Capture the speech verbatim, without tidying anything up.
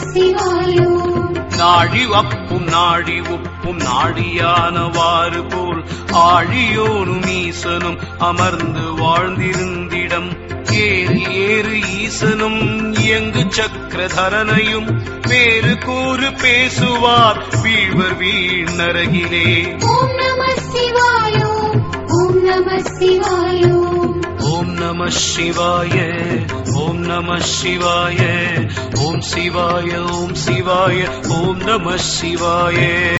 சிவாய. நாழி அப்பும் நாடி உப்பும் நாடியானவாறு போல் ஆழியோனும் ஈசனும் அமர்ந்து வாழ்ந்திருந்திடம் ஏறு ஏறு ஈசனும் இயங்கு சக்கரதரனையும் வேறு கூறு பேசுவார் வீழ்வர் வீண் நரகிலே. ஓம் நம சிவாய. ஓம் நம சிவாய. ஓம் நம சிவாய. ஓம் நம சிவாய. ஓம் சிவாய. ஓம் சிவாய. ஓம் நம சிவாய.